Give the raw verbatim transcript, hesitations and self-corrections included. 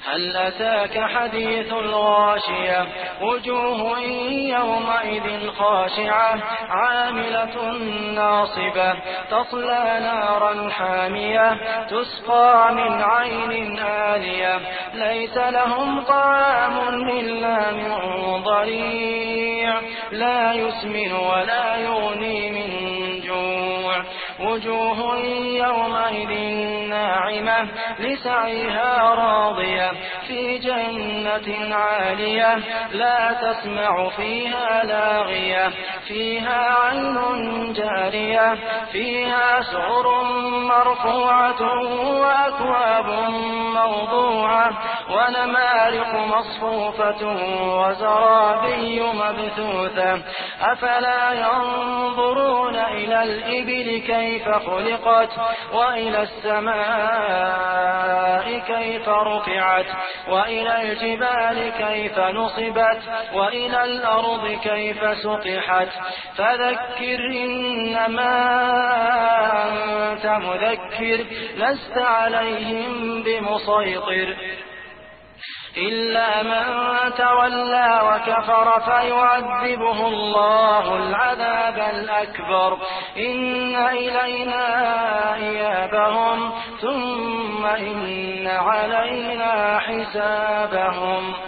هل أتاك حديث الغاشية وجوه يومئذ خاشعة عاملة ناصبة تصلى نارا حامية تسقى من عين آنية ليس لهم طعام إلا من ضريع لا يسمن ولا يغني من جوع وجوه يومئذ ناعمة لسعيها راضية في جنة عالية لا تسمع فيها لاغية فيها عين جارية فيها سرر مرفوعة وأكواب موضوعة ونمارق مصفوفة وزرابي مبثوثة أفلا ينظرون إلى الإبل كيف خلقت وإلى السماء كيف رفعت وإلى الجبال كيف نصبت وإلى الأرض كيف سطحت فذكر إنما أنت مذكر لست عليهم بمسيطر إلا من تولى وكفر فيعذبه الله العذاب الأكبر إن إلينا إيابهم ثم إن علينا حسابهم.